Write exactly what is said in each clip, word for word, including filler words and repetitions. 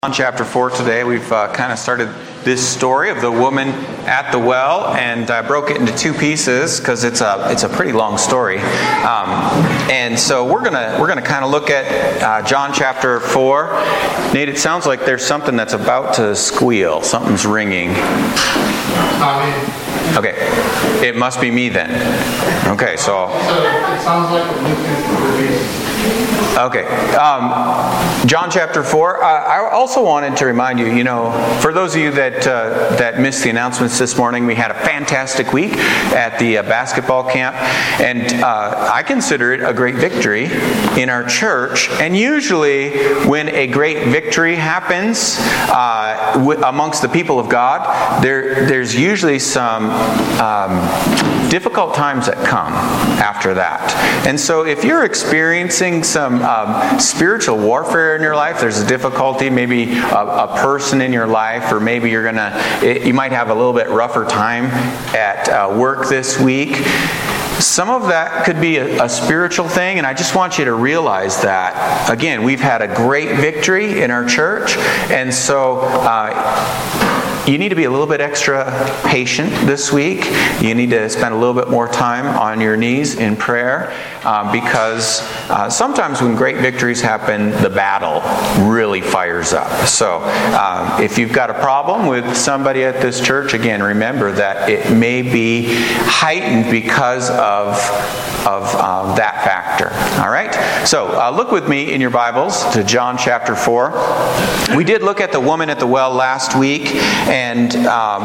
On chapter four today, we've uh, kind of started this story of the woman at the well, and I broke it into two pieces because it's a it's a pretty long story. Um, and so we're gonna we're gonna kind of look at uh, John chapter four. Nate, it sounds like there's something that's about to squeal. Something's ringing. Okay, it must be me then. Okay, so. So it sounds like a Bluetooth release. Okay, um, John chapter four. Uh, I also wanted to remind you, you know, for those of you that uh, that missed the announcements this morning, we had a fantastic week at the uh, basketball camp, and uh, I consider it a great victory in our church. And usually, when a great victory happens uh, w- amongst the people of God, there there's usually some um, difficult times that come after that. And so, if you're experiencing some um, spiritual warfare in your life, there's a difficulty, maybe a, a person in your life, or maybe you're gonna, it, you might have a little bit rougher time at uh, work this week. Some of that could be a, a spiritual thing, and I just want you to realize that. Again, we've had a great victory in our church, and so uh, you need to be a little bit extra patient this week. You need to spend a little bit more time on your knees in prayer uh, because uh, sometimes when great victories happen, the battle really fires up. So uh, if you've got a problem with somebody at this church, again, remember that it may be heightened because of, of um, that factor. All right? So uh, look with me in your Bibles to John chapter four. We did look at the woman at the well last week. And um,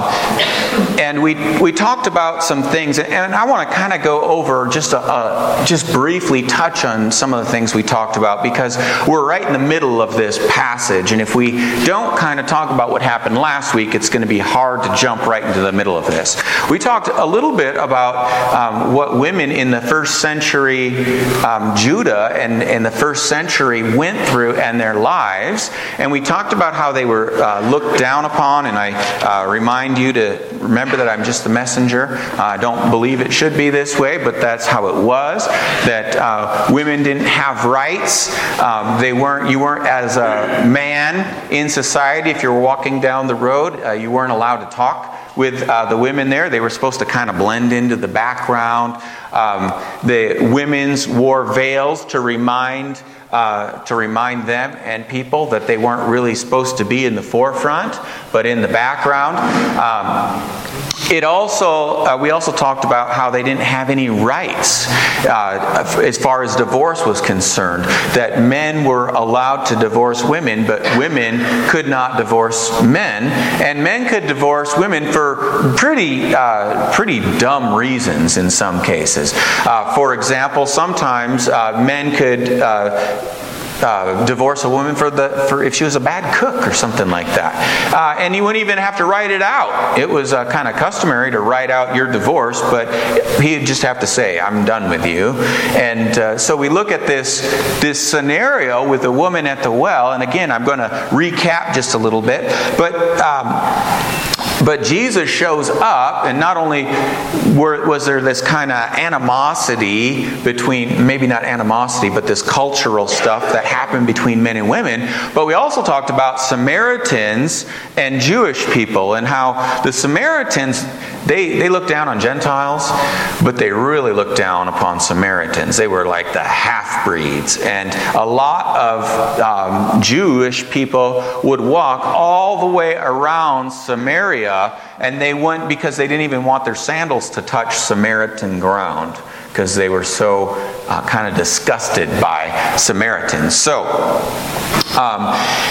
and we we talked about some things, and I want to kind of go over just a, a just briefly touch on some of the things we talked about because we're right in the middle of this passage, and if we don't kind of talk about what happened last week, it's going to be hard to jump right into the middle of this. We talked a little bit about um, what women in the first century um, Judah and in the first century went through and their lives, and we talked about how they were uh, looked down upon, and I Uh, remind you to remember that I'm just the messenger. I uh, don't believe it should be this way, but that's how it was. That uh, women didn't have rights. Um, they weren't. You weren't as a man in society. If you were walking down the road, uh, you weren't allowed to talk with uh, the women there. They were supposed to kind of blend into the background. Um, the women's wore veils to remind. Uh, to remind them and people that they weren't really supposed to be in the forefront, but in the background. Um, it also, uh, we also talked about how they didn't have any rights uh, as far as divorce was concerned. That men were allowed to divorce women, but women could not divorce men, and men could divorce women for pretty, uh, pretty dumb reasons in some cases. Uh, for example, sometimes uh, men could. Uh, Uh, divorce a woman for the for if she was a bad cook or something like that, uh, and you wouldn't even have to write it out. It was uh, kind of customary to write out your divorce, but he'd just have to say, "I'm done with you." And uh, so we look at this this scenario with a woman at the well, and again, I'm going to recap just a little bit, but. Um, But Jesus shows up, and not only were, was there this kind of animosity between, maybe not animosity, but this cultural stuff that happened between men and women, but we also talked about Samaritans and Jewish people, and how the Samaritans, they, they looked down on Gentiles, but they really looked down upon Samaritans. They were like the half-breeds, and a lot of um, Jewish people would walk all the way around Samaria, and they went because they didn't even want their sandals to touch Samaritan ground because they were so uh, kind of disgusted by Samaritans. So, um,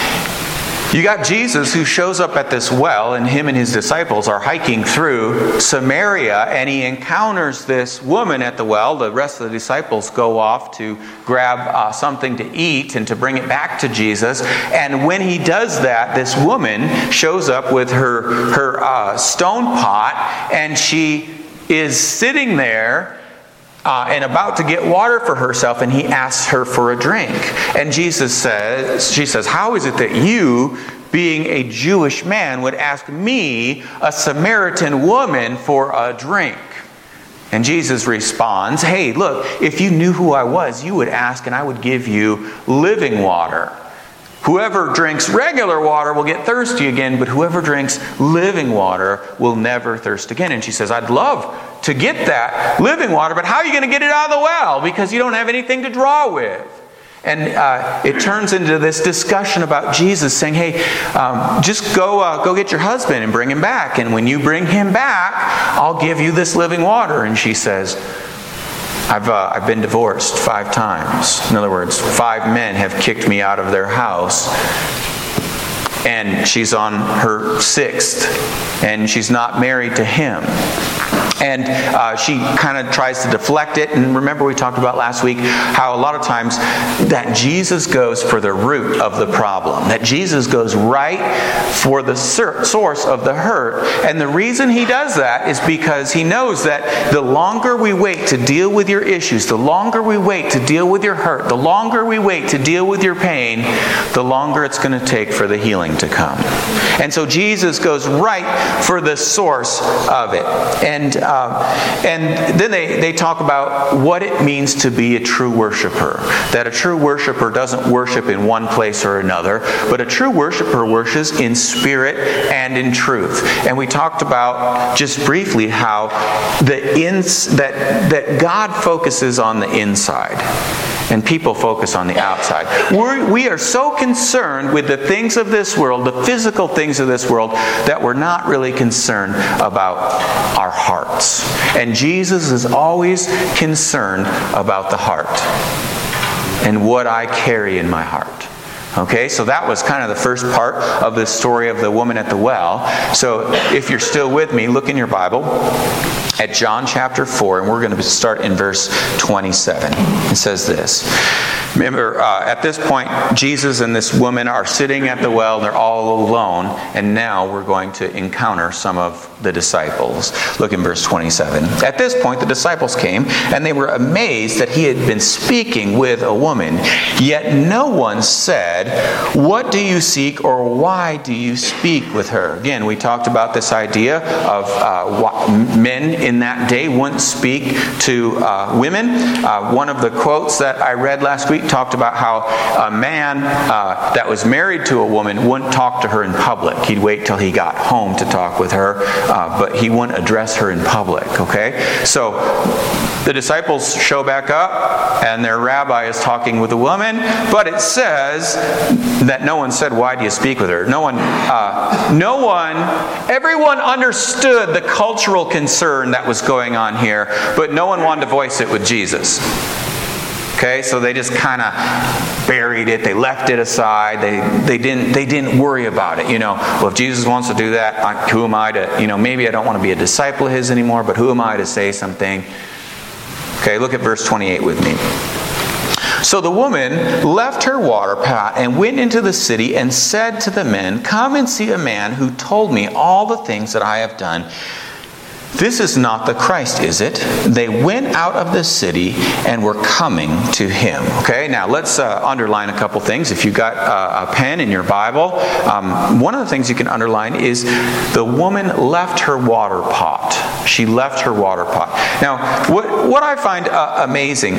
you got Jesus who shows up at this well, and him and his disciples are hiking through Samaria, and he encounters this woman at the well. The rest of the disciples go off to grab uh, something to eat and to bring it back to Jesus. And when he does that, this woman shows up with her, her uh, stone pot, and she is sitting there Uh, and about to get water for herself, and he asks her for a drink. And Jesus says, she says, "How is it that you, being a Jewish man, would ask me, a Samaritan woman, for a drink?" And Jesus responds, "Hey, look, if you knew who I was, you would ask, and I would give you living water." Whoever drinks regular water will get thirsty again, but whoever drinks living water will never thirst again. And she says, I'd love to get that living water, but how are you going to get it out of the well? Because you don't have anything to draw with. And uh, it turns into this discussion about Jesus saying, hey, um, just go uh, go get your husband and bring him back. And when you bring him back, I'll give you this living water. And she says, I've, uh, I've been divorced five times. In other words, five men have kicked me out of their house. And she's on her sixth. And she's not married to him. And uh, she kind of tries to deflect it. And remember we talked about last week how a lot of times that Jesus goes for the root of the problem. That Jesus goes right for the source of the hurt. And the reason he does that is because he knows that the longer we wait to deal with your issues, the longer we wait to deal with your hurt, the longer we wait to deal with your pain, the longer it's going to take for the healing to come. And so Jesus goes right for the source of it. And Uh, and then they, they talk about what it means to be a true worshiper. That a true worshiper doesn't worship in one place or another, but a true worshiper worships in spirit and in truth. And we talked about just briefly how the ins, that, that God focuses on the inside. And people focus on the outside. We're, we are so concerned with the things of this world, the physical things of this world, that we're not really concerned about our hearts. And Jesus is always concerned about the heart and what I carry in my heart. Okay, so that was kind of the first part of the story of the woman at the well. So if you're still with me, look in your Bible at John chapter four, and we're going to start in verse twenty-seven. It says this. Remember, uh, at this point, Jesus and this woman are sitting at the well, and they're all alone, and now we're going to encounter some of the disciples. Look in verse twenty-seven. At this point, the disciples came, and they were amazed that he had been speaking with a woman. Yet no one said, "What do you seek?" or "Why do you speak with her?" Again, we talked about this idea of uh, men in that day wouldn't speak to uh, women. Uh, one of the quotes that I read last week talked about how a man uh, that was married to a woman wouldn't talk to her in public. He'd wait till he got home to talk with her, uh, but he wouldn't address her in public. Okay? So the disciples show back up, and their rabbi is talking with a woman, but it says that no one said, "Why do you speak with her?" No one, uh, no one, everyone understood the cultural concern that was going on here, but no one wanted to voice it with Jesus. Okay, so they just kind of buried it. They left it aside. They they didn't they didn't worry about it. You know, well, if Jesus wants to do that, I, who am I to? You know, maybe I don't want to be a disciple of his anymore, but who am I to say something? Okay, look at verse twenty-eight with me. So the woman left her water pot and went into the city and said to the men, "Come and see a man who told me all the things that I have done. This is not the Christ, is it?" They went out of the city and were coming to him. Okay, now let's uh, underline a couple things. If you've got uh, a pen in your Bible, um, one of the things you can underline is the woman left her water pot. She left her water pot. Now, what, what I find uh, amazing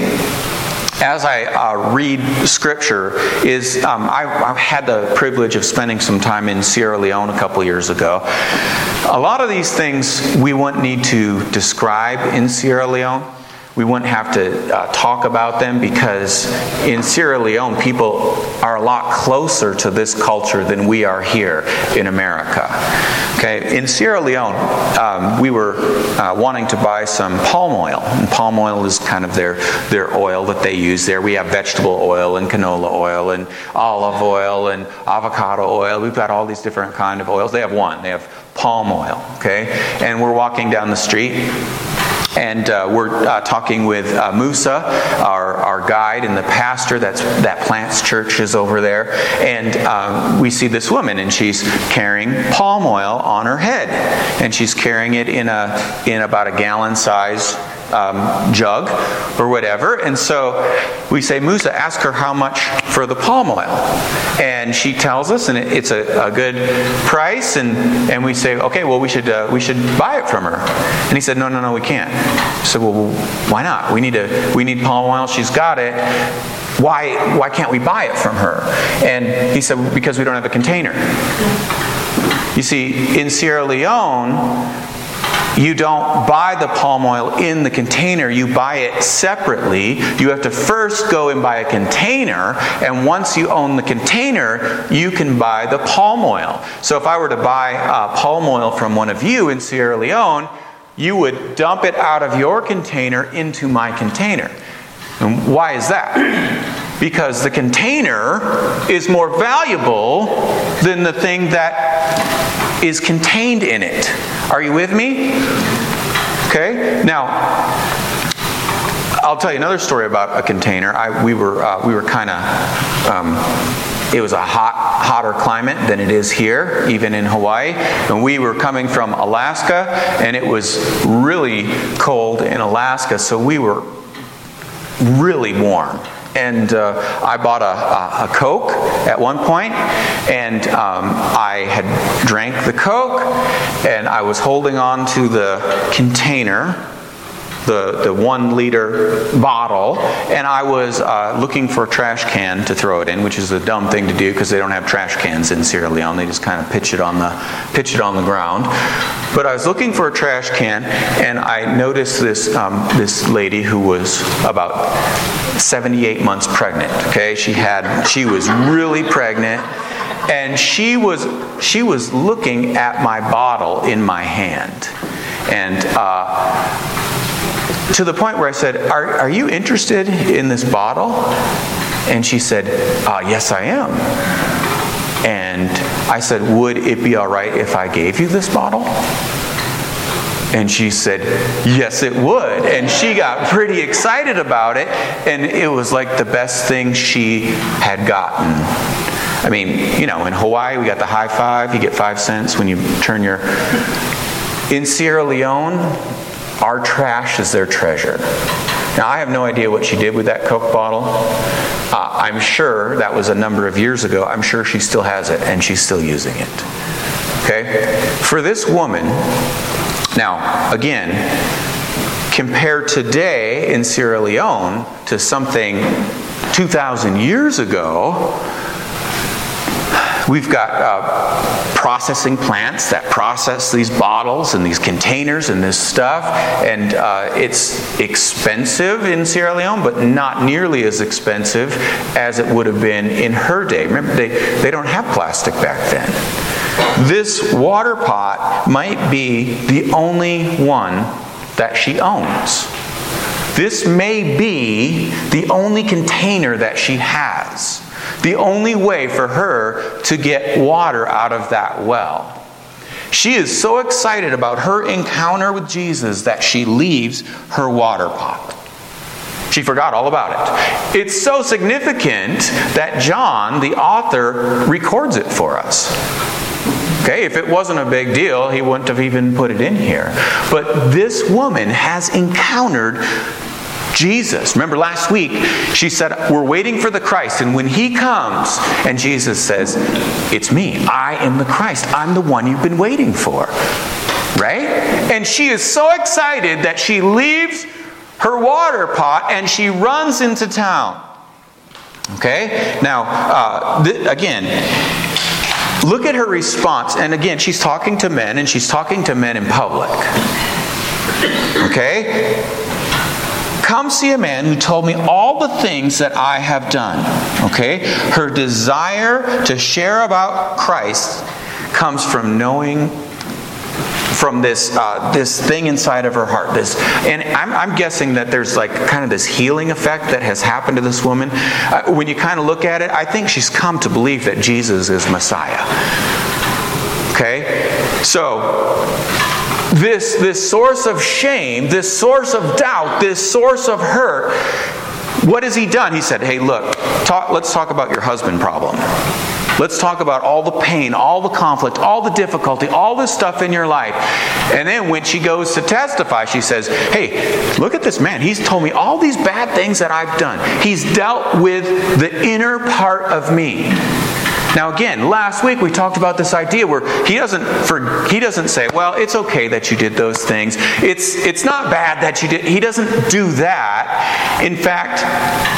as I uh, read Scripture is um, I, I've had the privilege of spending some time in Sierra Leone a couple years ago. A lot of these things we wouldn't need to describe in Sierra Leone. We wouldn't have to uh, talk about them because in Sierra Leone, people are a lot closer to this culture than we are here in America. Okay, in Sierra Leone, um, we were uh, wanting to buy some palm oil. And palm oil is kind of their, their oil that they use there. We have vegetable oil and canola oil and olive oil and avocado oil. We've got all these different kind of oils. They have one. They have palm oil. Okay, and we're walking down the street. And uh, we're uh, talking with uh, Musa, our, our guide and the pastor that's, that plants churches over there. And um, we see this woman, and she's carrying palm oil on her head. And she's carrying it in a in about a gallon size um, jug or whatever. And so we say, "Musa, ask her how much for the palm oil." And she tells us, and it, it's a, a good price. And, and we say, "Okay, well, we should uh, we should buy it from her." And he said, "No, no, no, we can't." I said, "Well, why not? We need a we need palm oil. She's got it. why, why can't we buy it from her? And he said, because we don't have a container. You see, in Sierra Leone, you don't buy the palm oil in the container. You buy it separately. You have to first go and buy a container, and once you own the container, you can buy the palm oil. So if I were to buy uh, palm oil from one of you in Sierra Leone, you would dump it out of your container into my container. And why is that? Because the container is more valuable than the thing that is contained in it. Are you with me? Okay. Now, I'll tell you another story about a container. I, we were uh, we were kind of. Um, it was a hot, hotter climate than it is here, even in Hawaii. And we were coming from Alaska, and it was really cold in Alaska, so we were really warm. And uh, I bought a, a, a Coke at one point, and um, I had drank the Coke, and I was holding on to the container, the, the one liter bottle, and I was uh, looking for a trash can to throw it in, which is a dumb thing to do because they don't have trash cans in Sierra Leone. They just kind of pitch it on the pitch it on the ground. But I was looking for a trash can, and I noticed this um, this lady who was about seventy-eight months pregnant. Okay, she had she was really pregnant, and she was she was looking at my bottle in my hand, and uh, to the point where I said, "Are are you interested in this bottle?" And she said, uh, "Yes, I am." And I said, "Would it be all right if I gave you this bottle?" And she said, "Yes, it would." And she got pretty excited about it, and it was like the best thing she had gotten. I mean, you know, in Hawaii we got the high five. You get five cents when you turn your... In Sierra Leone, our trash is their treasure. Now, I have no idea what she did with that Coke bottle. Uh, I'm sure that was a number of years ago. I'm sure she still has it, and she's still using it. Okay? For this woman... Now, again, compare today in Sierra Leone to something two thousand years ago, we've got uh, processing plants that process these bottles and these containers and this stuff, and uh, it's expensive in Sierra Leone, but not nearly as expensive as it would have been in her day. Remember, they, they don't have plastic back then. This water pot might be the only one that she owns. This may be the only container that she has. The only way for her to get water out of that well. She is so excited about her encounter with Jesus that she leaves her water pot. She forgot all about it. It's so significant that John, the author, records it for us. Okay, if it wasn't a big deal, he wouldn't have even put it in here. But this woman has encountered Jesus. Remember last week, she said, we're waiting for the Christ, and when He comes, and Jesus says, it's me. I am the Christ. I'm the one you've been waiting for. Right? And she is so excited that she leaves her water pot and she runs into town. Okay? Now, uh, th- again, look at her response. And again, she's talking to men, and she's talking to men in public. Okay? Come see a man who told me all the things that I have done. Okay? Her desire to share about Christ comes from knowing, from this uh, this thing inside of her heart. This, and I'm, I'm guessing that there's like kind of this healing effect that has happened to this woman. Uh, when you kind of look at it, I think she's come to believe that Jesus is Messiah. Okay? So, this, this source of shame, this source of doubt, this source of hurt, what has he done? He said, hey, look, talk, let's talk about your husband problem. Let's talk about all the pain, all the conflict, all the difficulty, all this stuff in your life. And then when she goes to testify, she says, hey, look at this man. He's told me all these bad things that I've done. He's dealt with the inner part of me. Now again, last week we talked about this idea where he doesn't for, he doesn't say, well, it's okay that you did those things. It's it's not bad that you did. He doesn't do that. In fact,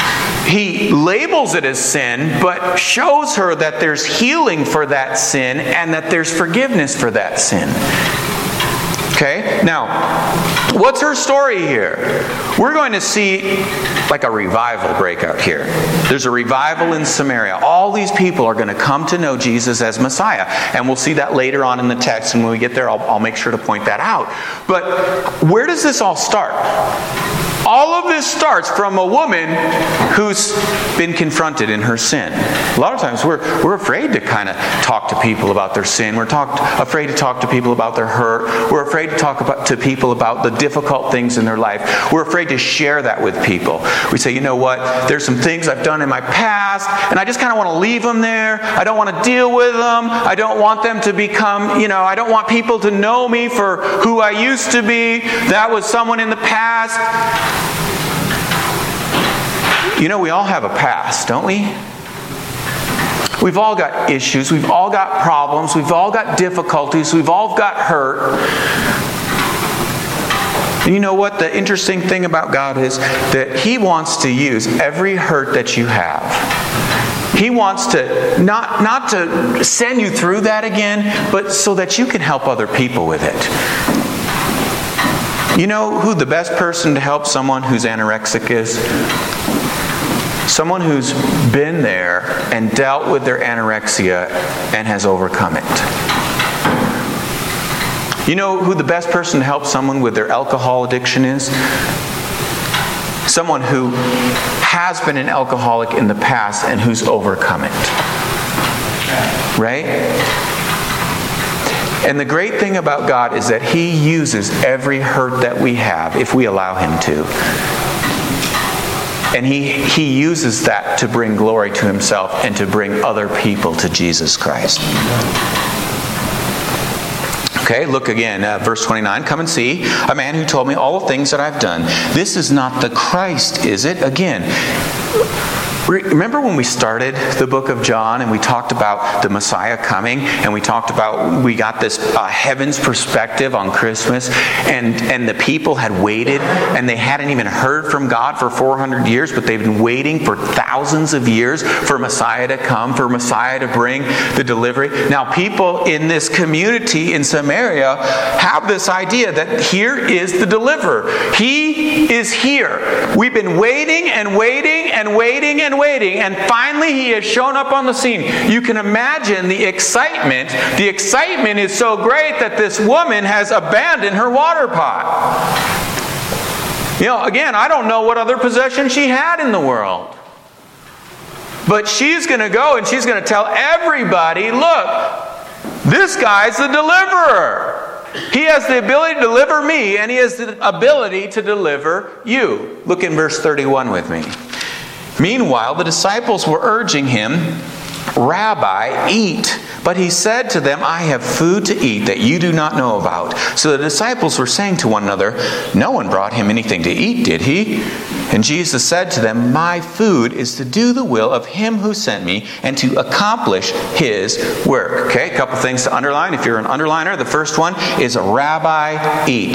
he labels it as sin, but shows her that there's healing for that sin and that there's forgiveness for that sin. Okay? Now, what's her story here? We're going to see like a revival break out here. There's a revival in Samaria. All these people are going to come to know Jesus as Messiah. And we'll see that later on in the text. And when we get there, I'll, I'll make sure to point that out. But where does this all start? All of this starts from a woman who's been confronted in her sin. A lot of times we're, we're afraid to kind of talk to people about their sin. We're talked, afraid to talk to people about their hurt. We're afraid to talk about, to people about the difficult things in their life. We're afraid to share that with people. We say, you know what, there's some things I've done in my past, and I just kind of want to leave them there. I don't want to deal with them. I don't want them to become, you know, I don't want people to know me for who I used to be. That was someone in the past. You know, we all have a past, don't we? We've all got issues. We've all got problems. We've all got difficulties. We've all got hurt. And you know what? The interesting thing about God is that He wants to use every hurt that you have. He wants to not, not to send you through that again, but so that you can help other people with it. You know who the best person to help someone who's anorexic is? Someone who's been there and dealt with their anorexia and has overcome it. You know who the best person to help someone with their alcohol addiction is? Someone who has been an alcoholic in the past and who's overcome it. Right? And the great thing about God is that He uses every hurt that we have if we allow Him to. And he, he uses that to bring glory to Himself and to bring other people to Jesus Christ. Okay, look again, uh, verse twenty-nine. Come and see a man who told me all the things that I've done. This is not the Christ, is it? Again, remember when we started the book of John and we talked about the Messiah coming, and we talked about, we got this uh, heaven's perspective on Christmas, and, and the people had waited and they hadn't even heard from God for four hundred years, but they've been waiting for thousands of years for Messiah to come, for Messiah to bring the delivery. Now people in this community in Samaria have this idea that here is the deliverer. He is here. We've been waiting and waiting and waiting and waiting, and finally He has shown up on the scene. You can imagine the excitement. The excitement is so great that this woman has abandoned her water pot. You know, again, I don't know what other possession she had in the world. But she's going to go and she's going to tell everybody, look, this guy's the deliverer. He has the ability to deliver me, and He has the ability to deliver you. Look in verse thirty-one with me. Meanwhile, the disciples were urging Him, Rabbi, eat. But He said to them, I have food to eat that you do not know about. So the disciples were saying to one another, no one brought Him anything to eat, did He? And Jesus said to them, my food is to do the will of Him who sent me and to accomplish His work. Okay, a couple things to underline. If you're an underliner, the first one is Rabbi, eat.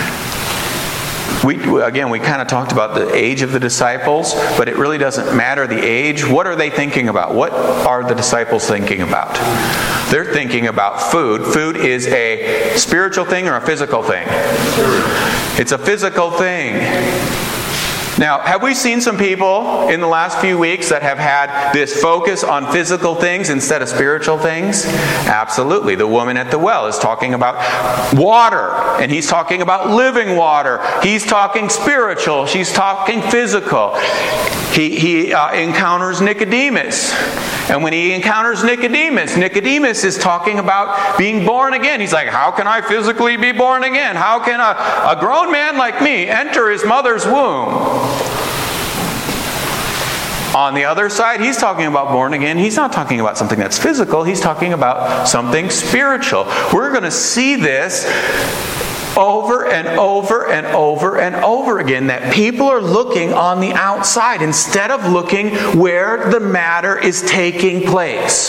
We, again, we kind of talked about the age of the disciples, but it really doesn't matter the age. What are they thinking about? What are the disciples thinking about? They're thinking about food. Food is a spiritual thing or a physical thing? It's a physical thing. Now, have we seen some people in the last few weeks that have had this focus on physical things instead of spiritual things? Absolutely. The woman at the well is talking about water, and he's talking about living water. He's talking spiritual. She's talking physical. He, he uh, encounters Nicodemus. And when he encounters Nicodemus, Nicodemus is talking about being born again. He's like, how can I physically be born again? How can a, a grown man like me enter his mother's womb? On the other side, he's talking about born again. He's not talking about something that's physical. He's talking about something spiritual. We're going to see this over and over and over and over again, that people are looking on the outside instead of looking where the matter is taking place.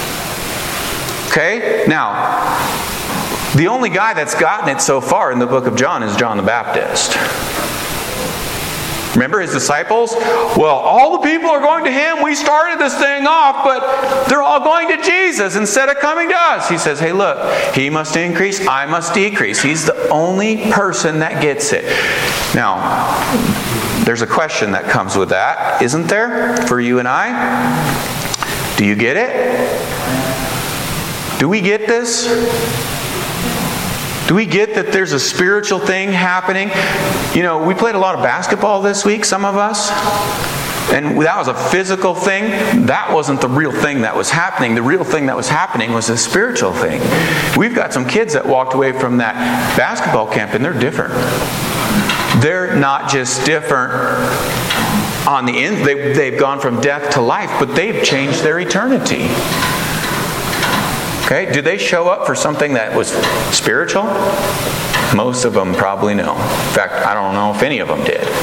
Okay? Now, the only guy that's gotten it so far in the book of John is John the Baptist. Remember his disciples? Well, all the people are going to him. We started this thing off, but they're all going to Jesus instead of coming to us. He says, hey, look, he must increase, I must decrease. He's the only person that gets it. Now, there's a question that comes with that, isn't there, for you and I? Do you get it? Do we get this? Do we get that there's a spiritual thing happening? You know, we played a lot of basketball this week, some of us. And that was a physical thing. That wasn't the real thing that was happening. The real thing that was happening was a spiritual thing. We've got some kids that walked away from that basketball camp and they're different. They're not just different on the end. They, they've gone from death to life, but they've changed their eternity. Okay, did they show up for something that was spiritual? Most of them probably no. In fact, I don't know if any of them did.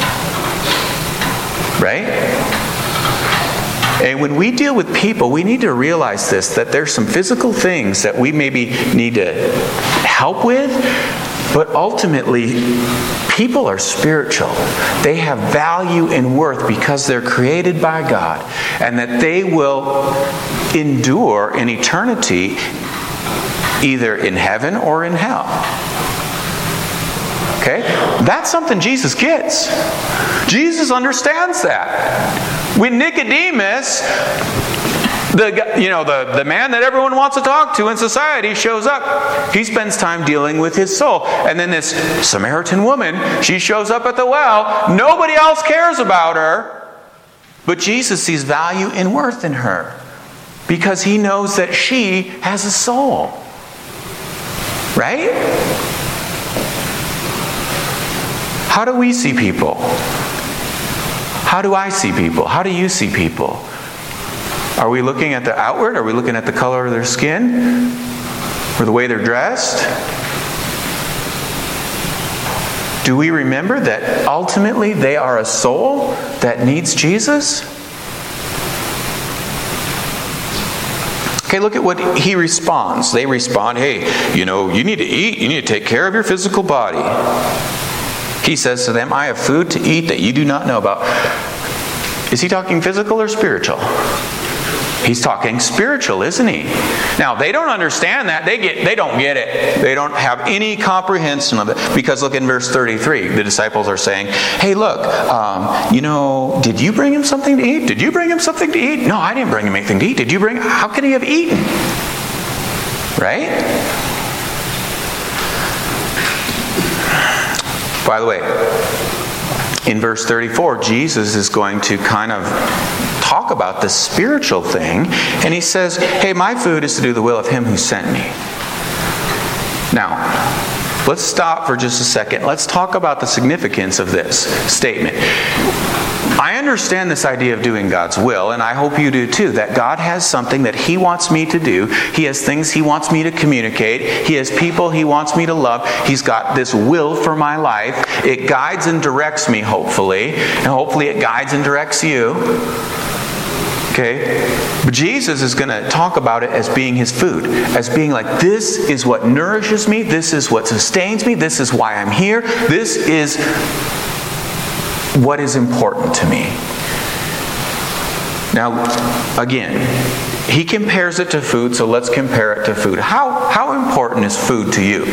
Right? And when we deal with people, we need to realize this, that there's some physical things that we maybe need to help with, but ultimately, people are spiritual. They have value and worth because they're created by God, and that they will endure in eternity either in heaven or in hell. Okay? That's something Jesus gets. Jesus understands that. When Nicodemus, the you know the, the man that everyone wants to talk to in society, shows up, he spends time dealing with his soul. And then this Samaritan woman, she shows up at the well. Nobody else cares about her, but Jesus sees value and worth in her because he knows that she has a soul. Right? How do we see people? How do I see people? How do you see people? Are we looking at the outward? Are we looking at the color of their skin? Or the way they're dressed? Do we remember that ultimately they are a soul that needs Jesus? Okay, look at what he responds. They respond, hey, you know, you need to eat. You need to take care of your physical body. He says to them, I have food to eat that you do not know about. Is he talking physical or spiritual? He's talking spiritual, isn't he? Now, they don't understand that. They get, they don't get it. They don't have any comprehension of it. Because look in verse thirty-three. The disciples are saying, hey, look, um, you know, did you bring him something to eat? Did you bring him something to eat? No, I didn't bring him anything to eat. Did you bring? How could he have eaten? Right? By the way, in verse thirty-four, Jesus is going to kind of talk about the spiritual thing, and he says, hey, my food is to do the will of him who sent me. Now, let's stop for just a second. Let's talk about the significance of this statement. I understand this idea of doing God's will, and I hope you do too, that God has something that he wants me to do. He has things he wants me to communicate. He has people he wants me to love. He's got this will for my life. It guides and directs me, hopefully, and hopefully it guides and directs you. Okay? But Jesus is going to talk about it as being his food, as being like, this is what nourishes me, this is what sustains me, this is why I'm here, this is what is important to me. Now, again, he compares it to food, so let's compare it to food. How how important is food to you?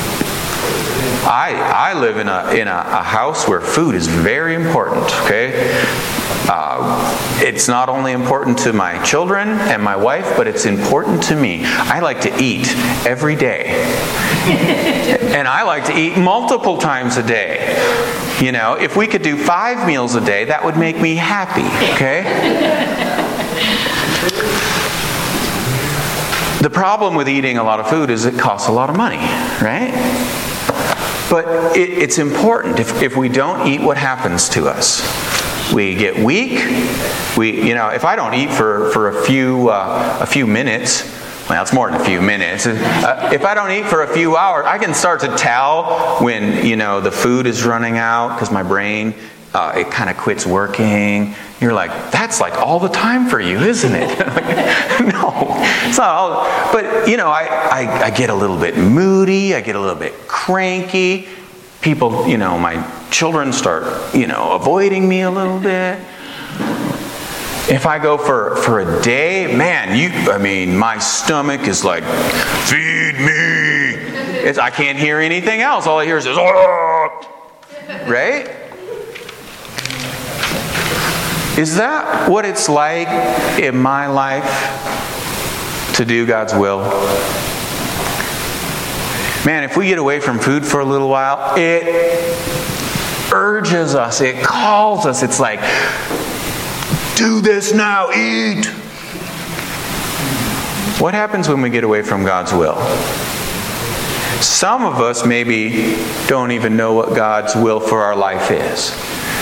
I I live in a in a, a house where food is very important. Okay, uh, it's not only important to my children and my wife, but it's important to me. I like to eat every day, and I like to eat multiple times a day. You know, if we could do five meals a day, that would make me happy, okay? The problem with eating a lot of food is it costs a lot of money, right? But it, it's important. If, if we don't eat, what happens to us? We get weak. We, you know, if I don't eat for, for a few uh, a few minutes, well, it's more than a few minutes. Uh, if I don't eat for a few hours, I can start to tell when, you know, the food is running out because my brain, uh, it kind of quits working. You're like, that's like all the time for you, isn't it? No, it's not all. But, you know, I, I, I get a little bit moody. I get a little bit cranky. People, you know, my children start, you know, avoiding me a little bit. If I go for, for a day, man, you, I mean, my stomach is like, feed me. It's, I can't hear anything else. All I hear is, oh! Right? Is that what it's like in my life to do God's will? Man, if we get away from food for a little while, it urges us, it calls us. It's like, do this now, eat. What happens when we get away from God's will? Some of us maybe don't even know what God's will for our life is.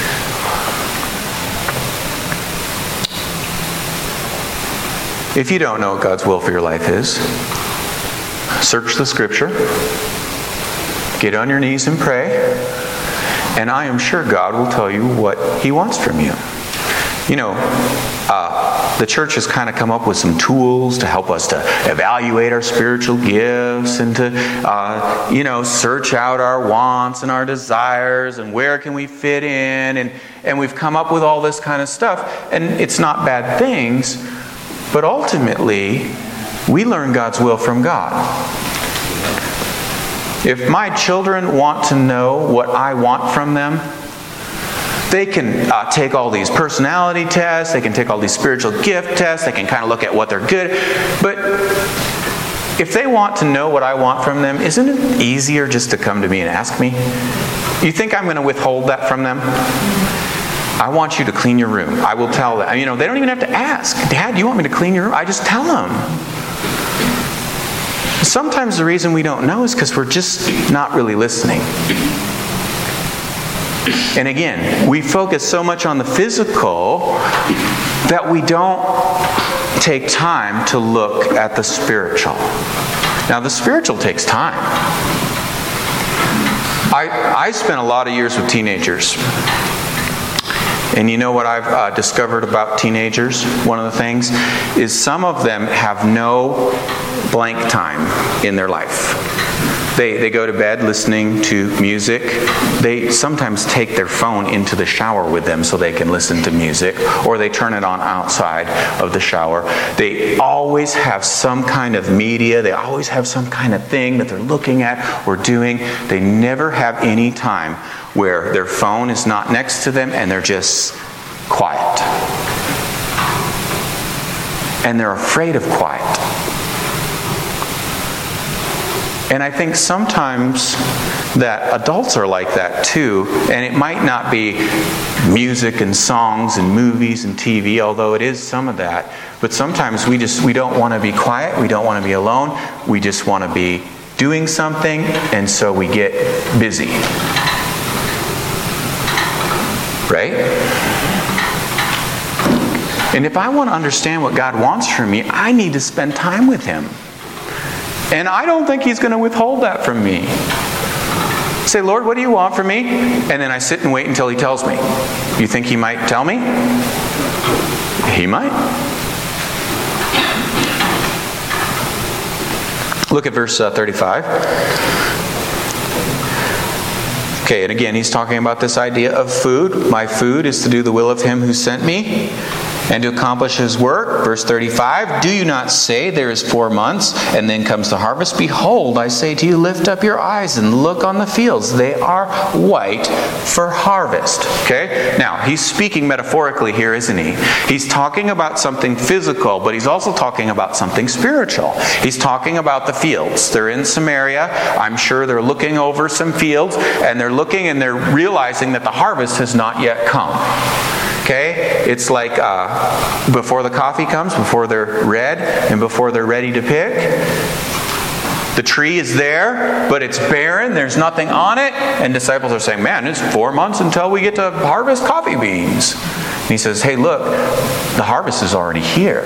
If you don't know what God's will for your life is, search the Scripture, get on your knees and pray, and I am sure God will tell you what He wants from you. You know, uh, the church has kind of come up with some tools to help us to evaluate our spiritual gifts and to, uh, you know, search out our wants and our desires and where can we fit in. And, and we've come up with all this kind of stuff. And it's not bad things, but ultimately, we learn God's will from God. If my children want to know what I want from them, they can uh, take all these personality tests, they can take all these spiritual gift tests, they can kind of look at what they're good. But if they want to know what I want from them, isn't it easier just to come to me and ask me? You think I'm going to withhold that from them? I want you to clean your room. I will tell them. You know, they don't even have to ask. Dad, do you want me to clean your room? I just tell them. Sometimes the reason we don't know is because we're just not really listening. And again, we focus so much on the physical that we don't take time to look at the spiritual. Now, the spiritual takes time. I, I spent a lot of years with teenagers. And you know what I've uh, discovered about teenagers? One of the things is some of them have no blank time in their life. They, they go to bed listening to music. They sometimes take their phone into the shower with them so they can listen to music, or they turn it on outside of the shower. They always have some kind of media. They always have some kind of thing that they're looking at or doing. They never have any time where their phone is not next to them and they're just quiet. And they're afraid of quiet. And I think sometimes that adults are like that too. And it might not be music and songs and movies and T V, although it is some of that. But sometimes we just we don't want to be quiet. We don't want to be alone. We just want to be doing something, and so we get busy. Right? And if I want to understand what God wants from me, I need to spend time with Him. And I don't think He's going to withhold that from me. Say, Lord, what do you want from me? And then I sit and wait until He tells me. You think He might tell me? He might. Look at verse uh, thirty-five. Okay, and again, he's talking about this idea of food. My food is to do the will of Him who sent me and to accomplish His work. Verse thirty-five, do you not say there is four months and then comes the harvest? Behold, I say to you, lift up your eyes and look on the fields. They are white for harvest. Okay? Now, he's speaking metaphorically here, isn't he? He's talking about something physical, but he's also talking about something spiritual. He's talking about the fields. They're in Samaria. I'm sure they're looking over some fields, and they're looking and they're realizing that the harvest has not yet come. Okay? It's like uh, before the coffee comes, before they're red, and before they're ready to pick. The tree is there, but it's barren. There's nothing on it. And disciples are saying, man, it's four months until we get to harvest coffee beans. And he says, hey, look, the harvest is already here.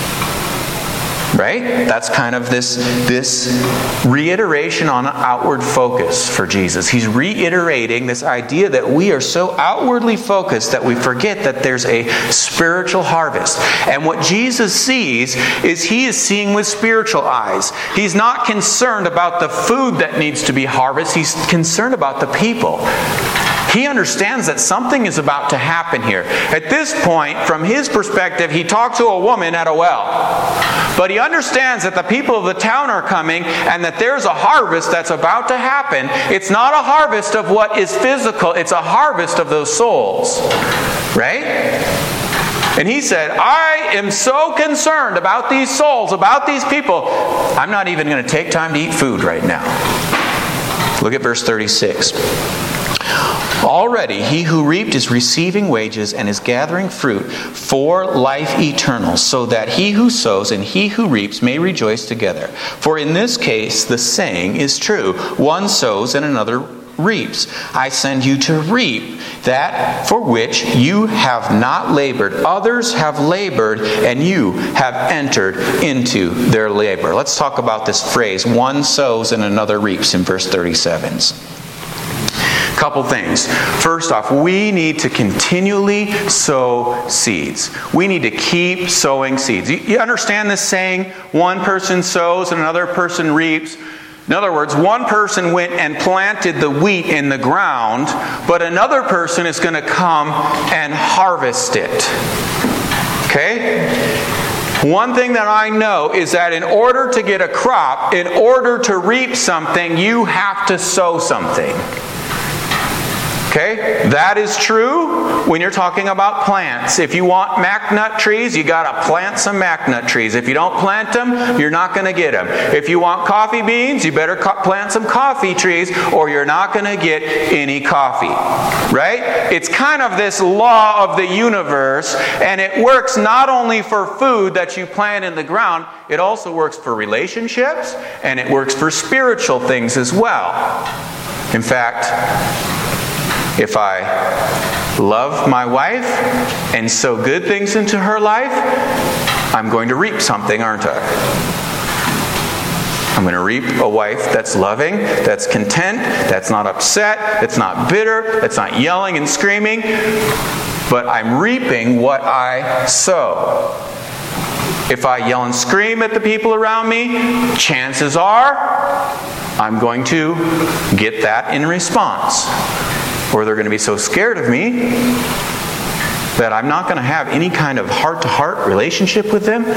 Right? That's kind of this, this reiteration on an outward focus for Jesus. He's reiterating this idea that we are so outwardly focused that we forget that there's a spiritual harvest. And what Jesus sees is He is seeing with spiritual eyes. He's not concerned about the food that needs to be harvested. He's concerned about the people. He understands that something is about to happen here. At this point, from his perspective, he talked to a woman at a well. But he understands that the people of the town are coming and that there's a harvest that's about to happen. It's not a harvest of what is physical. It's a harvest of those souls. Right? And he said, I am so concerned about these souls, about these people, I'm not even going to take time to eat food right now. Look at verse thirty-six. Already he who reaped is receiving wages and is gathering fruit for life eternal, so that he who sows and he who reaps may rejoice together. For in this case the saying is true, one sows and another reaps. I send you to reap that for which you have not labored. Others have labored, and you have entered into their labor. Let's talk about this phrase, one sows and another reaps, in verse thirty-seven. Couple things. First off, we need to continually sow seeds. We need to keep sowing seeds. You, you understand this saying, one person sows and another person reaps? In other words, one person went and planted the wheat in the ground, but another person is going to come and harvest it. Okay? One thing that I know is that in order to get a crop, in order to reap something, you have to sow something. Okay? That is true when you're talking about plants. If you want mac nut trees, you got to plant some mac nut trees. If you don't plant them, you're not going to get them. If you want coffee beans, you better co- plant some coffee trees, or you're not going to get any coffee. Right? It's kind of this law of the universe, and it works not only for food that you plant in the ground, it also works for relationships, and it works for spiritual things as well. In fact, if I love my wife and sow good things into her life, I'm going to reap something, aren't I? I'm going to reap a wife that's loving, that's content, that's not upset, that's not bitter, that's not yelling and screaming, but I'm reaping what I sow. If I yell and scream at the people around me, chances are I'm going to get that in response. Or they're going to be so scared of me that I'm not going to have any kind of heart-to-heart relationship with them.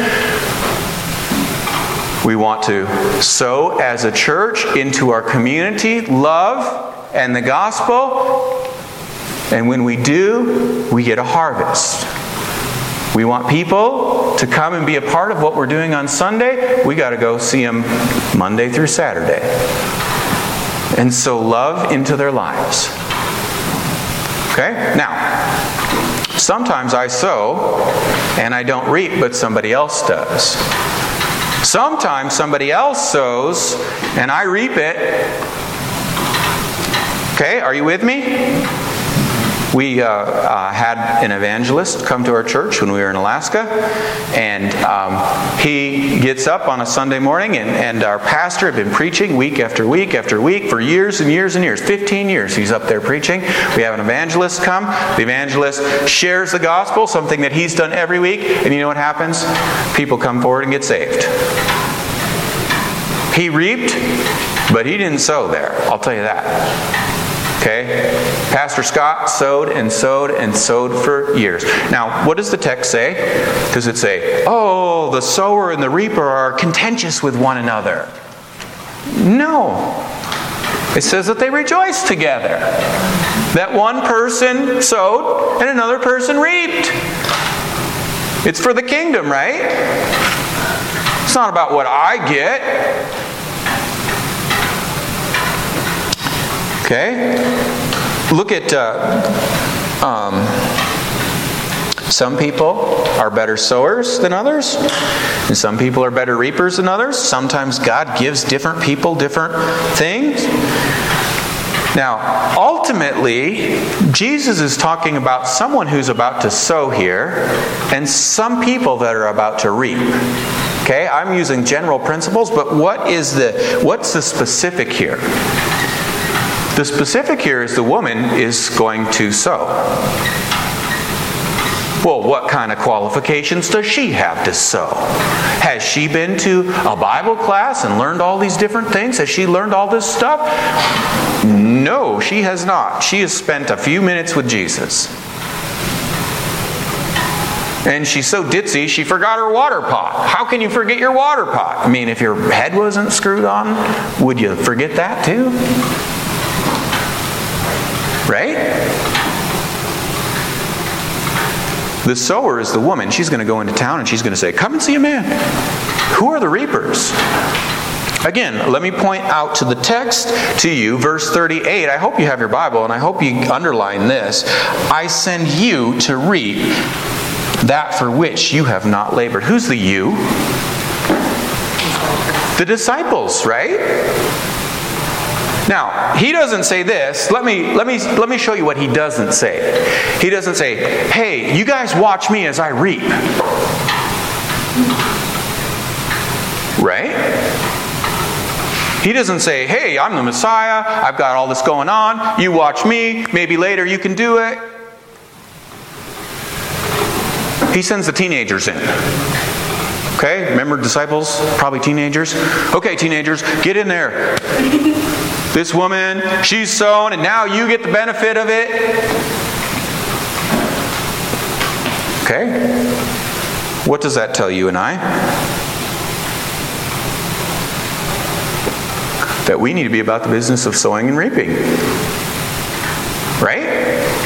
We want to sow as a church into our community love and the gospel. And when we do, we get a harvest. We want people to come and be a part of what we're doing on Sunday. We got to go see them Monday through Saturday. And sow love into their lives. Okay? Now, sometimes I sow and I don't reap, but somebody else does. Sometimes somebody else sows and I reap it. Okay? Are you with me? We uh, uh, had an evangelist come to our church when we were in Alaska, and um, he gets up on a Sunday morning, and, and our pastor had been preaching week after week after week for years and years and years. fifteen years he's up there preaching. We have an evangelist come. The evangelist shares the gospel, something that he's done every week, and you know what happens? People come forward and get saved. He reaped, but he didn't sow there. I'll tell you that. Okay? Pastor Scott sowed and sowed and sowed for years. Now, what does the text say? Does it say, oh, the sower and the reaper are contentious with one another? No. It says that they rejoice together. That one person sowed and another person reaped. It's for the kingdom, right? It's not about what I get. Okay? Look at, uh, um, some people are better sowers than others, and some people are better reapers than others. Sometimes God gives different people different things. Now, ultimately, Jesus is talking about someone who's about to sow here, and some people that are about to reap. Okay? I'm using general principles, but what is the what's the specific here? The specific here is the woman is going to sow. Well, what kind of qualifications does she have to sow? Has she been to a Bible class and learned all these different things? Has she learned all this stuff? No, she has not. She has spent a few minutes with Jesus. And she's so ditzy, she forgot her water pot. How can you forget your water pot? I mean, if your head wasn't screwed on, would you forget that too? Right? The sower is the woman. She's going to go into town and she's going to say, come and see a man. Who are the reapers? Again, let me point out to the text to you, verse thirty-eight. I hope you have your Bible and I hope you underline this. I send you to reap that for which you have not labored. Who's the you? The disciples, right? Now, he doesn't say this. Let me let me let me show you what he doesn't say. He doesn't say, "Hey, you guys watch me as I reap." Right? He doesn't say, "Hey, I'm the Messiah. I've got all this going on. You watch me. Maybe later you can do it." He sends the teenagers in. Okay, remember disciples? Probably teenagers. Okay, teenagers, get in there. This woman, she's sown, and now you get the benefit of it. Okay? What does that tell you and I? That we need to be about the business of sowing and reaping. Right?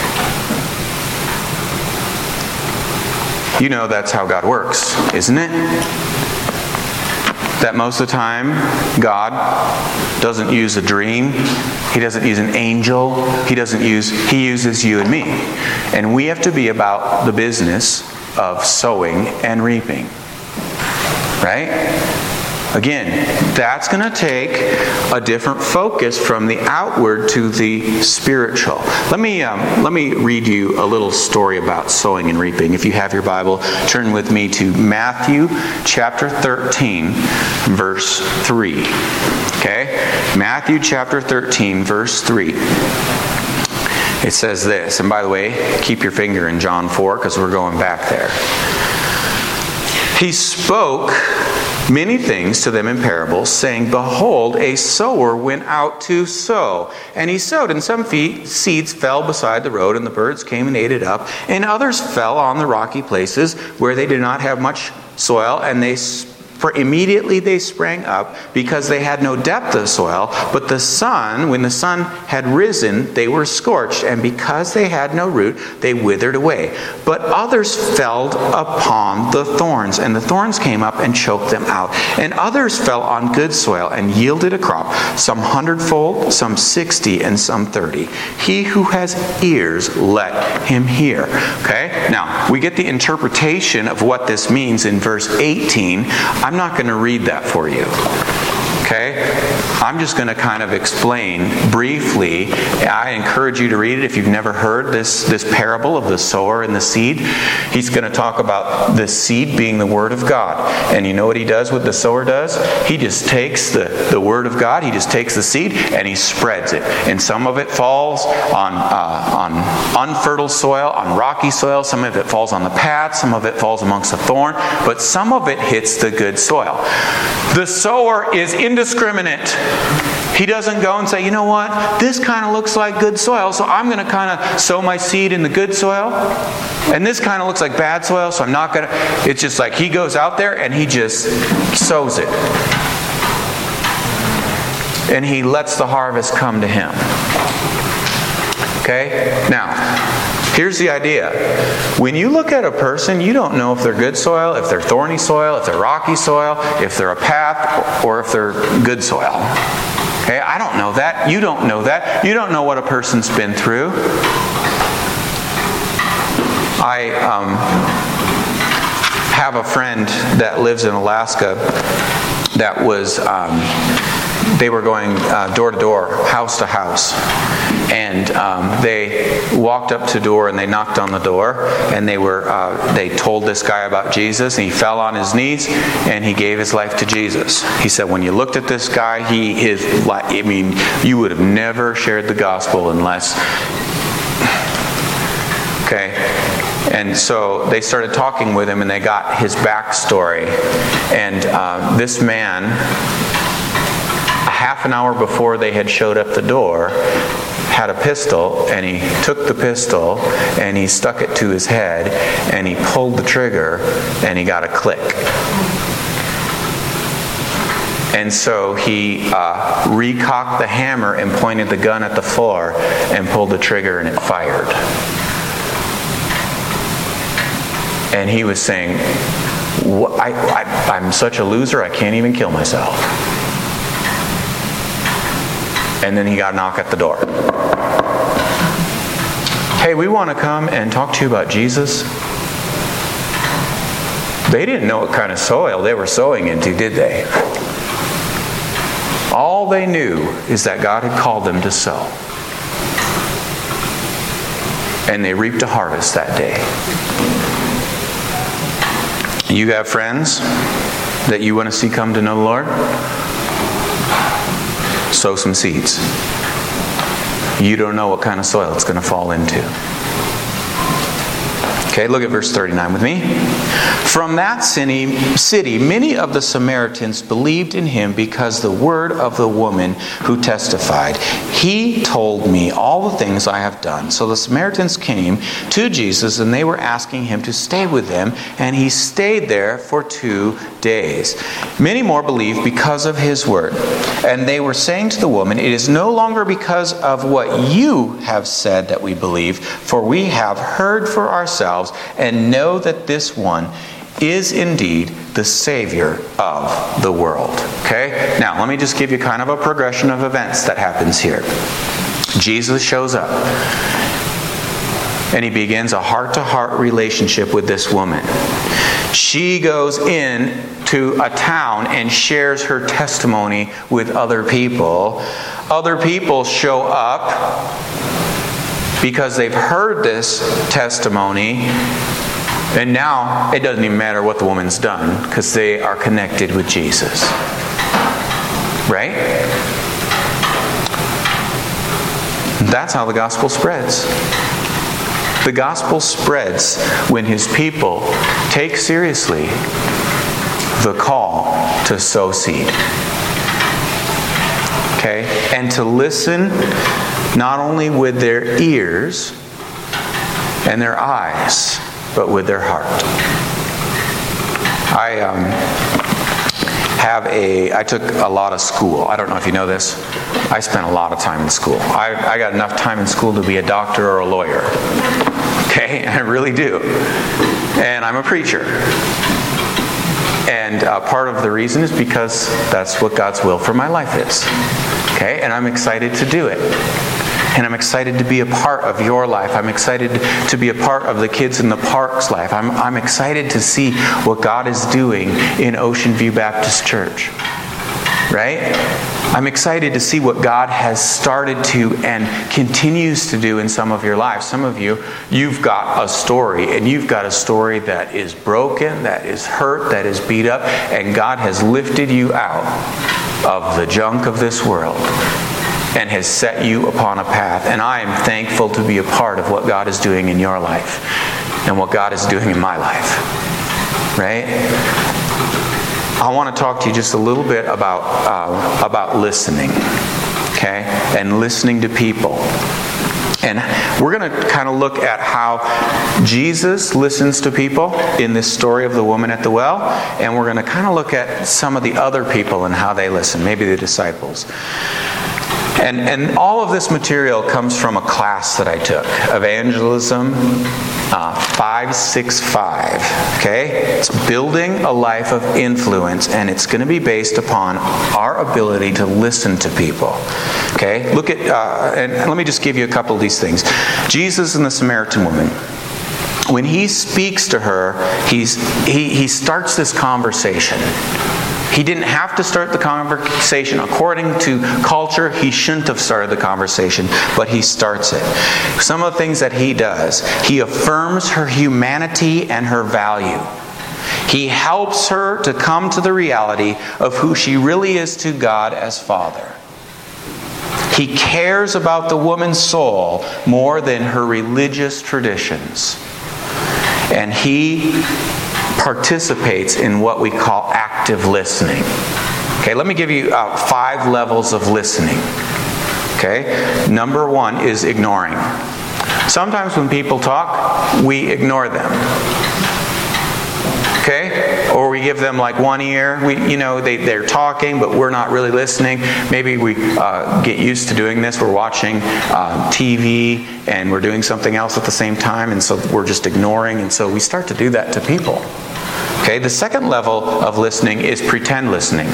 You know that's how God works, isn't it? That most of the time, God doesn't use a dream. He doesn't use an angel. He doesn't use, He uses you and me. And we have to be about the business of sowing and reaping. Right? Again, that's going to take a different focus from the outward to the spiritual. Let me um, let me read you a little story about sowing and reaping. If you have your Bible, turn with me to Matthew chapter thirteen, verse three. Okay? Matthew chapter thirteen, verse three. It says this, and by the way, keep your finger in John four because we're going back there. He spoke many things to them in parables, saying, Behold, a sower went out to sow. And he sowed, and some fe- seeds fell beside the road, and the birds came and ate it up. And others fell on the rocky places, where they did not have much soil, and they sp- immediately they sprang up, because they had no depth of soil. But the sun, when the sun had risen, they were scorched, and because they had no root, they withered away. But others fell upon the thorns, and the thorns came up and choked them out. And others fell on good soil and yielded a crop, some hundredfold, some sixty, and some thirty. He who has ears, let him hear. Okay? Now, we get the interpretation of what this means in verse eighteen. I'm not going to read that for you. Okay? I'm just going to kind of explain briefly. I encourage you to read it if you've never heard this, this parable of the sower and the seed. He's going to talk about the seed being the Word of God. And you know what he does, what the sower does? He just takes the, the Word of God, he just takes the seed, and he spreads it. And some of it falls on, uh, on unfertile soil, on rocky soil. Some of it falls on the path. Some of it falls amongst the thorn. But some of it hits the good soil. The sower is indiscriminate. He doesn't go and say, you know what, this kind of looks like good soil, so I'm going to kind of sow my seed in the good soil. And this kind of looks like bad soil, so I'm not going to. It's just like he goes out there and he just sows it. And he lets the harvest come to him. Okay? Now, here's the idea. When you look at a person, you don't know if they're good soil, if they're thorny soil, if they're rocky soil, if they're a path, or if they're good soil. Okay, I don't know that. You don't know that. You don't know what a person's been through. I um, have a friend that lives in Alaska that was... Um, They were going uh, door to door, house to house. And um, they walked up to the door and they knocked on the door. And they were uh, they told this guy about Jesus. And he fell on his knees and he gave his life to Jesus. He said, when you looked at this guy, he his life, I mean, you would have never shared the gospel unless... Okay. And so they started talking with him, and they got his backstory. And uh, this man, a half an hour before they had showed up the door, had a pistol, and he took the pistol and he stuck it to his head, and he pulled the trigger, and he got a click. And so he uh, recocked the hammer and pointed the gun at the floor and pulled the trigger, and it fired. And he was saying, I, I, I'm such a loser, I can't even kill myself. And then he got a knock at the door. Hey, we want to come and talk to you about Jesus. They didn't know what kind of soil they were sowing into, did they? All they knew is that God had called them to sow. And they reaped a harvest that day. You have friends that you want to see come to know the Lord? Sow some seeds. You don't know what kind of soil it's going to fall into. Okay, look at verse thirty-nine with me. From that city, many of the Samaritans believed in him because the word of the woman who testified, he told me all the things I have done. So the Samaritans came to Jesus, and they were asking him to stay with them, and he stayed there for two days. Many more believed because of his word. And they were saying to the woman, it is no longer because of what you have said that we believe, for we have heard for ourselves and know that this one is indeed the Savior of the world. Okay? Now, let me just give you kind of a progression of events that happens here. Jesus shows up, and he begins a heart-to-heart relationship with this woman. She goes in to a town and shares her testimony with other people. Other people show up because they've heard this testimony, and now it doesn't even matter what the woman's done because they are connected with Jesus. Right? That's how the gospel spreads. The gospel spreads when his people take seriously the call to sow seed. Okay? And to listen not only with their ears and their eyes, but with their heart. I um, have a, I took a lot of school. I don't know if you know this. I spent a lot of time in school. I, I got enough time in school to be a doctor or a lawyer. Okay? I really do. And I'm a preacher. And uh, part of the reason is because that's what God's will for my life is. Okay? And I'm excited to do it. And I'm excited to be a part of your life. I'm excited to be a part of the Kids in the Park's life. I'm, I'm excited to see what God is doing in Ocean View Baptist Church. Right? I'm excited to see what God has started to and continues to do in some of your lives. Some of you, you've got a story, and you've got a story that is broken, that is hurt, that is beat up, and God has lifted you out of the junk of this world and has set you upon a path. And I am thankful to be a part of what God is doing in your life and what God is doing in my life. Right? I want to talk to you just a little bit about uh, about listening, okay, and listening to people. And we're going to kind of look at how Jesus listens to people in this story of the woman at the well, and we're going to kind of look at some of the other people and how they listen, maybe the disciples. And and all of this material comes from a class that I took, Evangelism uh, five six five. Okay? It's building a life of influence, and it's going to be based upon our ability to listen to people. Okay? Look at, uh, and let me just give you a couple of these things. Jesus and the Samaritan woman. When he speaks to her, he's he he starts this conversation. He didn't have to start the conversation. According to culture, he shouldn't have started the conversation, but he starts it. Some of the things that he does, he affirms her humanity and her value. He helps her to come to the reality of who she really is to God as Father. He cares about the woman's soul more than her religious traditions. and he participates in what we call active listening. Okay, let me give you uh, five levels of listening. Okay, number one is ignoring. Sometimes when people talk, we ignore them. Okay, or we give them like one ear. We, you know, they, they're talking, but we're not really listening. Maybe we uh, get used to doing this. We're watching uh, T V and we're doing something else at the same time, and so we're just ignoring, and so we start to do that to people. Okay, the second level of listening is pretend listening.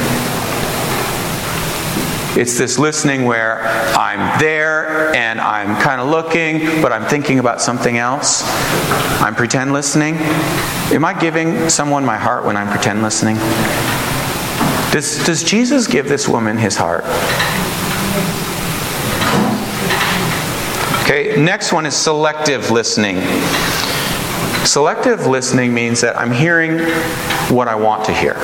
It's this listening where I'm there and I'm kind of looking, but I'm thinking about something else. I'm pretend listening. Am I giving someone my heart when I'm pretend listening? Does, does Jesus give this woman his heart? Okay, next one is selective listening. Selective listening means that I'm hearing what I want to hear.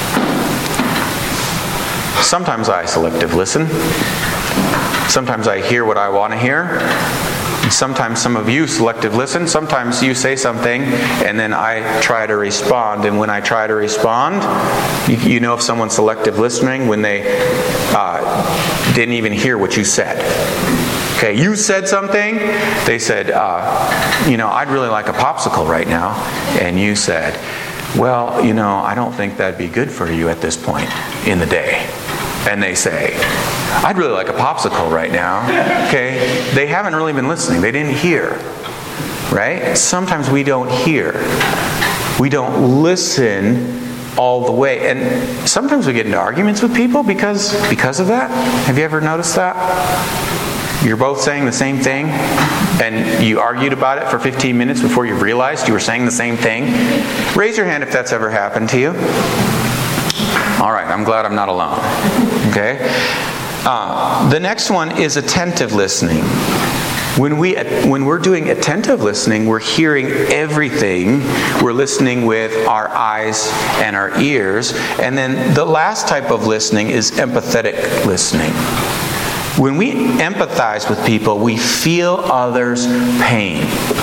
Sometimes I selective listen. Sometimes I hear what I want to hear. And sometimes some of you selective listen. Sometimes you say something and then I try to respond. And when I try to respond, you, you know if someone's selective listening when they uh, didn't even hear what you said. Okay, you said something. They said, uh, you know, I'd really like a popsicle right now. And you said, well, you know, I don't think that'd be good for you at this point in the day. And they say, I'd really like a popsicle right now. Okay? They haven't really been listening. They didn't hear. Right? Sometimes we don't hear. We don't listen all the way. And sometimes we get into arguments with people because, because of that. Have you ever noticed that? You're both saying the same thing, and you argued about it for fifteen minutes before you realized you were saying the same thing. Raise your hand if that's ever happened to you. All right, I'm glad I'm not alone. Okay? Uh, the next one is attentive listening. When, we, when we're doing attentive listening, we're hearing everything. We're listening with our eyes and our ears. And then the last type of listening is empathetic listening. When we empathize with people, we feel others' pain.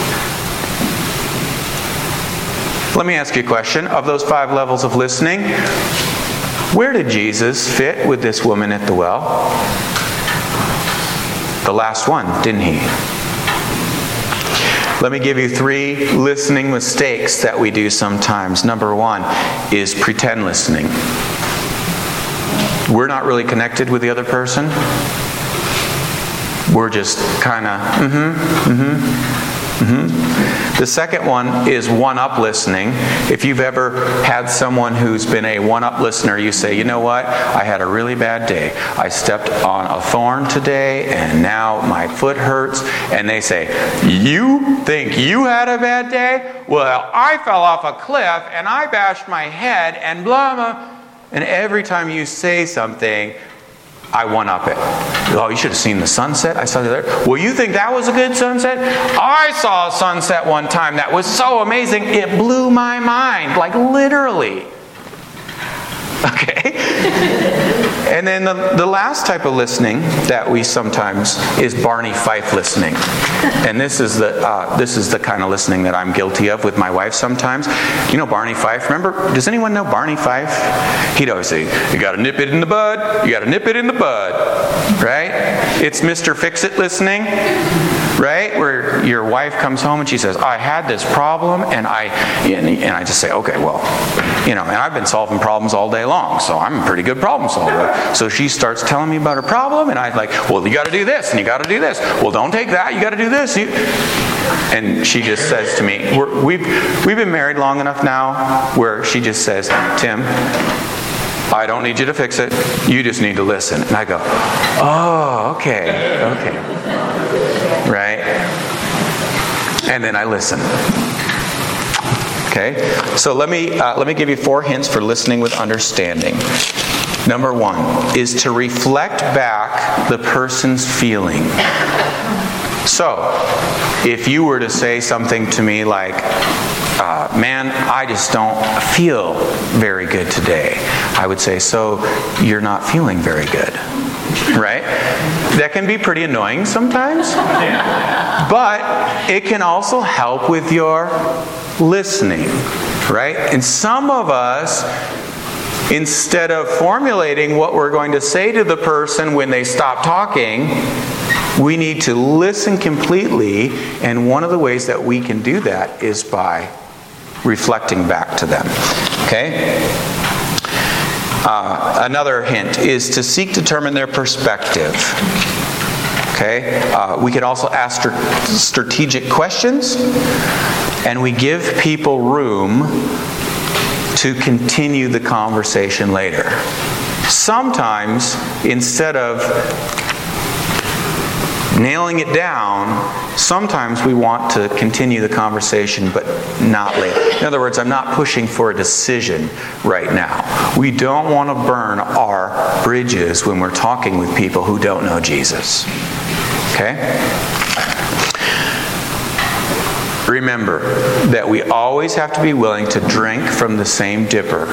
Let me ask you a question. Of those five levels of listening, where did Jesus fit with this woman at the well? The last one, didn't he? Let me give you three listening mistakes that we do sometimes. Number one is pretend listening. We're not really connected with the other person. We're just kind of, mm-hmm, mm-hmm, mm-hmm. The second one is one-up listening. If you've ever had someone who's been a one-up listener, you say, you know what, I had a really bad day. I stepped on a thorn today, and now my foot hurts. And they say, you think you had a bad day? Well, I fell off a cliff, and I bashed my head, and blah, blah. And every time you say something, I one-up it. Oh, you should have seen the sunset. I saw the other. Well, you think that was a good sunset? I saw a sunset one time that was so amazing, it blew my mind. Like literally. Okay? And then the, the last type of listening that we sometimes is Barney Fife listening. And this is the uh, this is the kind of listening that I'm guilty of with my wife sometimes. You know Barney Fife? Remember? Does anyone know Barney Fife? He'd always say, you got to nip it in the bud. You got to nip it in the bud. Right? It's Mister Fix-It listening. Right? Where your wife comes home and she says, I had this problem, and I and, and I just say, okay, well, you know, and I've been solving problems all day long, so I'm a pretty good problem solver. So she starts telling me about her problem, and I'm like, well, you got to do this, and you got to do this. Well, don't take that, you got to do this. You... And she just says to me, we're, we've we've been married long enough now where she just says, Tim, I don't need you to fix it. You just need to listen. And I go, oh, okay, okay. Right? And then I listen. Okay? So let me uh, let me give you four hints for listening with understanding. Number one is to reflect back the person's feeling. So, if you were to say something to me like, uh, man, I just don't feel very good today, I would say, so you're not feeling very good. right? That can be pretty annoying sometimes. But it can also help with your listening, right? And some of us, instead of formulating what we're going to say to the person when they stop talking, we need to listen completely. And one of the ways that we can do that is by reflecting back to them. Okay? Uh, another hint is to seek to determine their perspective. Okay? Uh, we could also ask str- strategic questions, and we give people room to continue the conversation later. Sometimes, instead of nailing it down, sometimes we want to continue the conversation, but not later. In other words, I'm not pushing for a decision right now. We don't want to burn our bridges when we're talking with people who don't know Jesus. Okay? Remember that we always have to be willing to drink from the same dipper.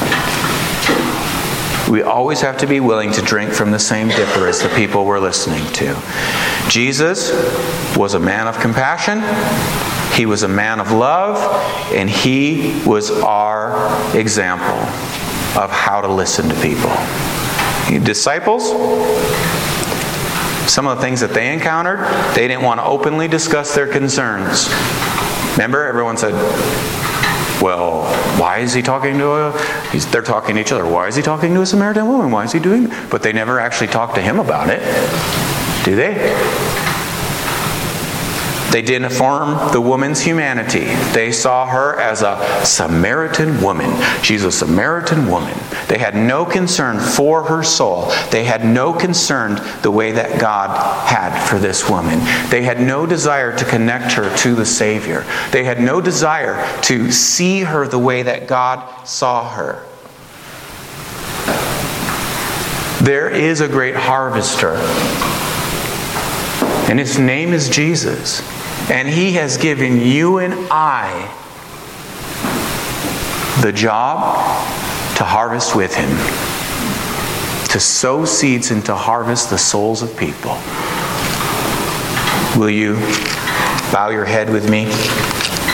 We always have to be willing to drink from the same dipper as the people we're listening to. Jesus was a man of compassion. He was a man of love. And he was our example of how to listen to people. Disciples, some of the things that they encountered, they didn't want to openly discuss their concerns. Remember, everyone said, well, why is he talking to a... He's, they're talking to each other. Why is he talking to a Samaritan woman? Why is he doing... But they never actually talked to him about it. Do they? They didn't affirm the woman's humanity. They saw her as a Samaritan woman. She's a Samaritan woman. They had no concern for her soul. They had no concern the way that God had for this woman. They had no desire to connect her to the Savior. They had no desire to see her the way that God saw her. There is a great harvester, and his name is Jesus. And he has given you and I the job to harvest with him, to sow seeds and to harvest the souls of people. Will you bow your head with me?